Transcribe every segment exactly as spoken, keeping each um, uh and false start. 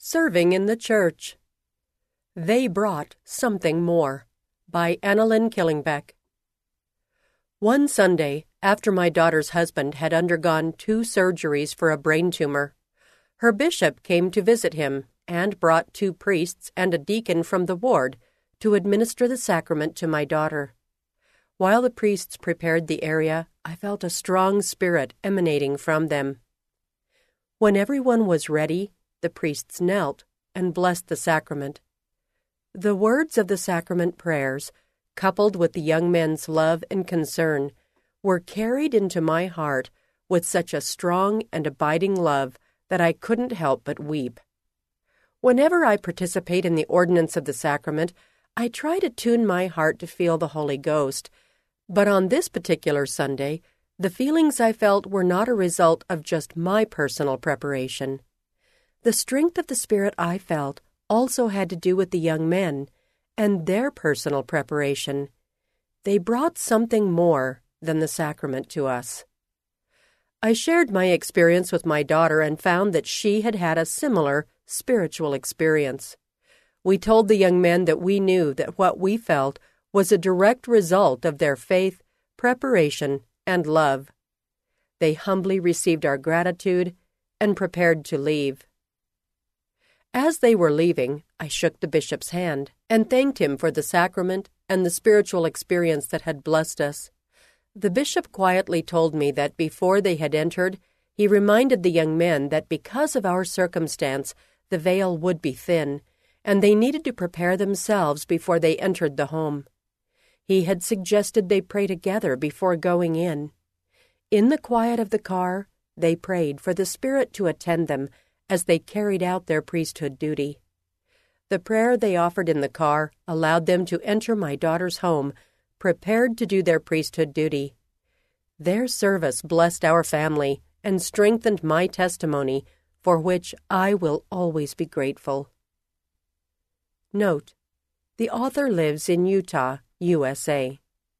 Serving in the Church. They Brought Something More by Annalyn Killingbeck. One Sunday, after my daughter's husband had undergone two surgeries for a brain tumor, her bishop came to visit him and brought two priests and a deacon from the ward to administer the sacrament to my daughter. While the priests prepared the area, I felt a strong spirit emanating from them. When everyone was ready, the priests knelt and blessed the sacrament. The words of the sacrament prayers, coupled with the young men's love and concern, were carried into my heart with such a strong and abiding love that I couldn't help but weep. Whenever I participate in the ordinance of the sacrament, I try to tune my heart to feel the Holy Ghost, but on this particular Sunday, the feelings I felt were not a result of just my personal preparation. The strength of the Spirit I felt also had to do with the young men and their personal preparation. They brought something more than the sacrament to us. I shared my experience with my daughter and found that she had had a similar spiritual experience. We told the young men that we knew that what we felt was a direct result of their faith, preparation, and love. They humbly received our gratitude and prepared to leave. As they were leaving, I shook the bishop's hand and thanked him for the sacrament and the spiritual experience that had blessed us. The bishop quietly told me that before they had entered, he reminded the young men that because of our circumstance, the veil would be thin, and they needed to prepare themselves before they entered the home. He had suggested they pray together before going in. In the quiet of the car, they prayed for the Spirit to attend them as they carried out their priesthood duty. The prayer they offered in the car allowed them to enter my daughter's home, prepared to do their priesthood duty. Their service blessed our family and strengthened my testimony, for which I will always be grateful. Note: the author lives in Utah, U S A.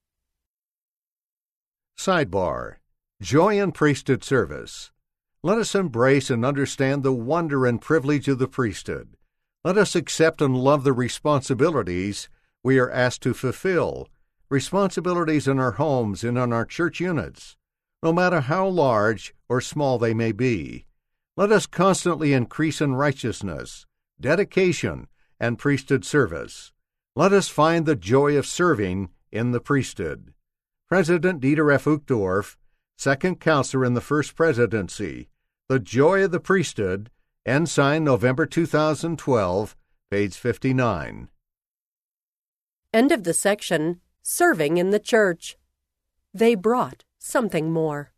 Sidebar: Joy in Priesthood Service. Let us embrace and understand the wonder and privilege of the priesthood. Let us accept and love the responsibilities we are asked to fulfill, responsibilities in our homes and in our church units, no matter how large or small they may be. Let us constantly increase in righteousness, dedication, and priesthood service. Let us find the joy of serving in the priesthood. President Dieter F. Uchtdorf, Second Counselor in the First Presidency, The Joy of the Priesthood, Ensign, November two thousand twelve, page fifty-nine. End of the section, Serving in the Church. They Brought Something More.